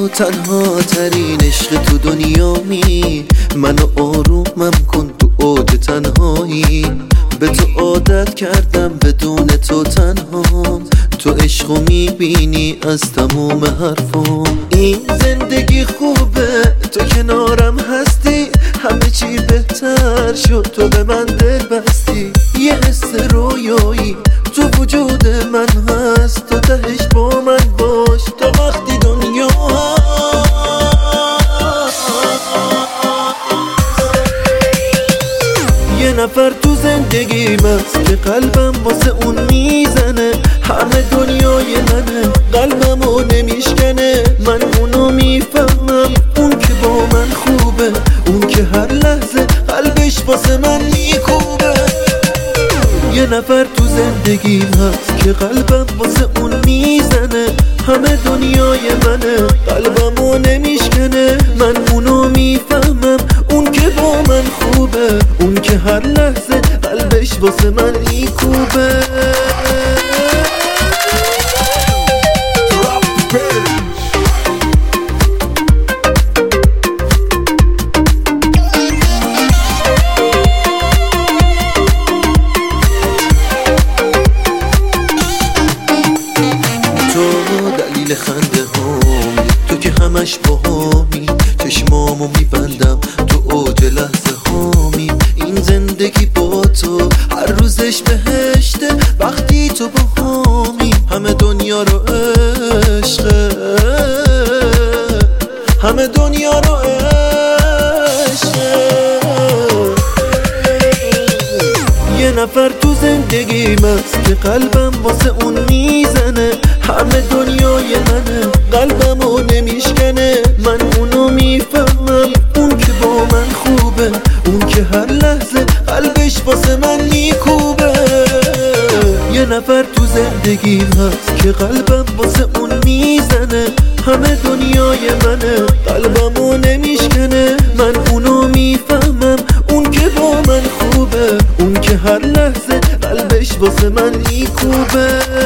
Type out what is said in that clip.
تنها ترین عشق تو دنیامی، منو آرومم کن تو اوج تنهایی. به تو عادت کردم بدون تو تنهام، تو عشقو میبینی از تموم حرفام. این زندگی خوبه تو کنارم هستی، همه چی بهتر شد تو به من دل بستی. یه حس رویایی تو وجود من هست، تو تهش با من باش تا وقتی دنیا یه نفر تو زندگیم هست که قلبم واسه اون میزنه. همه دنیای منه، قلبمو نمیشکنه. من اونو میفهمم، اون که با من خوبه، اون که هر لحظه قلبش واسه من میکوبه. یه نفر تو زندگیم هست که قلبم واسه اون میزنه. همه دنیای منه، قلبمو نمیشکنه. من اونو میفهمم، اون که با من خوبه، اون که هر لحظه قلبش واسه من میکوبه. دلیل خنده هامی، تو که همش باهامی. چشمامو میبندم تو اوج لحظه هامی. این زندگی با تو هر روزش بهشته وقتی تو باهامی. همه دنیا رو عشقه، همه دنیا رو عشقه. یه نفر تو زندگیم هست که قلبم واسه اون میزنه. همه دنیای منه، قلبمو نمیشکنه. من اونو میفهمم، اون که با من خوبه، اون که هر لحظه قلبش واسه من میکوبه. یه نفر تو زندگیم هست که قلبم واسه اون میزنه. همه دنیای منه، قلبمو نمیشکنه. من اونو میفهمم، اون که با من خوبه، اون که هر لحظه قلبش واسه من میکوبه.